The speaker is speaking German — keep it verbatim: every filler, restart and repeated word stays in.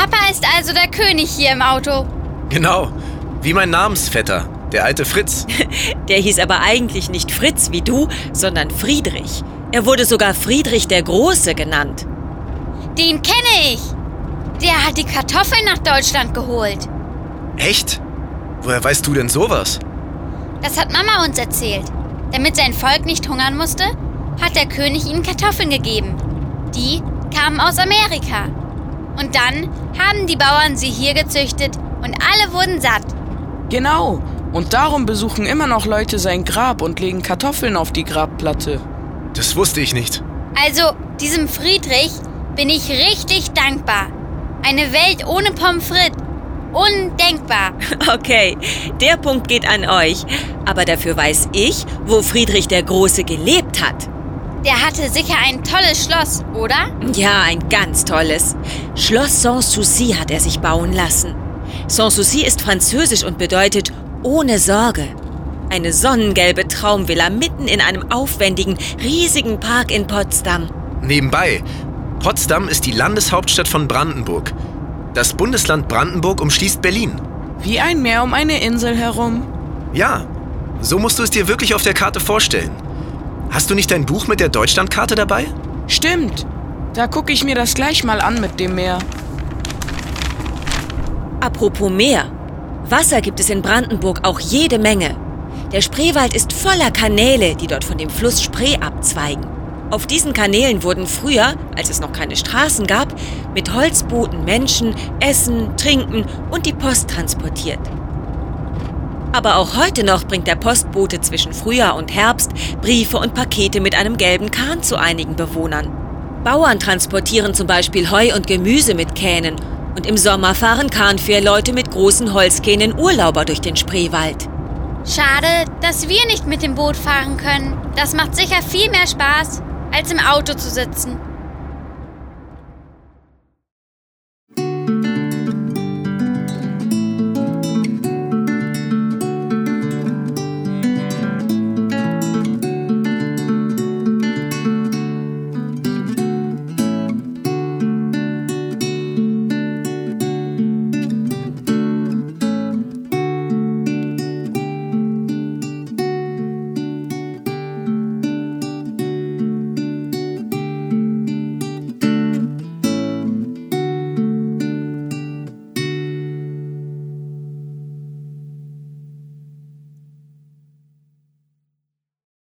Papa ist also der König hier im Auto. Genau, wie mein Namensvetter, der alte Fritz. Der hieß aber eigentlich nicht Fritz wie du, sondern Friedrich. Er wurde sogar Friedrich der Große genannt. Den kenne ich. Der hat die Kartoffeln nach Deutschland geholt. Echt? Woher weißt du denn sowas? Das hat Mama uns erzählt. Damit sein Volk nicht hungern musste, hat der König ihnen Kartoffeln gegeben. Die kamen aus Amerika. Und dann haben die Bauern sie hier gezüchtet und alle wurden satt. Genau. Und darum besuchen immer noch Leute sein Grab und legen Kartoffeln auf die Grabplatte. Das wusste ich nicht. Also, diesem Friedrich bin ich richtig dankbar. Eine Welt ohne Pommes frites. Undenkbar. Okay, der Punkt geht an euch. Aber dafür weiß ich, wo Friedrich der Große gelebt hat. Der hatte sicher ein tolles Schloss, oder? Ja, ein ganz tolles. Schloss Sanssouci hat er sich bauen lassen. Sanssouci ist französisch und bedeutet ohne Sorge. Eine sonnengelbe Traumvilla mitten in einem aufwendigen, riesigen Park in Potsdam. Nebenbei, Potsdam ist die Landeshauptstadt von Brandenburg. Das Bundesland Brandenburg umschließt Berlin. Wie ein Meer um eine Insel herum. Ja, so musst du es dir wirklich auf der Karte vorstellen. Hast du nicht dein Buch mit der Deutschlandkarte dabei? Stimmt. Da gucke ich mir das gleich mal an mit dem Meer. Apropos Meer. Wasser gibt es in Brandenburg auch jede Menge. Der Spreewald ist voller Kanäle, die dort von dem Fluss Spree abzweigen. Auf diesen Kanälen wurden früher, als es noch keine Straßen gab, mit Holzbooten Menschen, Essen, Trinken und die Post transportiert. Aber auch heute noch bringt der Postbote zwischen Frühjahr und Herbst Briefe und Pakete mit einem gelben Kahn zu einigen Bewohnern. Bauern transportieren zum Beispiel Heu und Gemüse mit Kähnen und im Sommer fahren Kahnfährleute mit großen Holzkähnen Urlauber durch den Spreewald. Schade, dass wir nicht mit dem Boot fahren können. Das macht sicher viel mehr Spaß, als im Auto zu sitzen.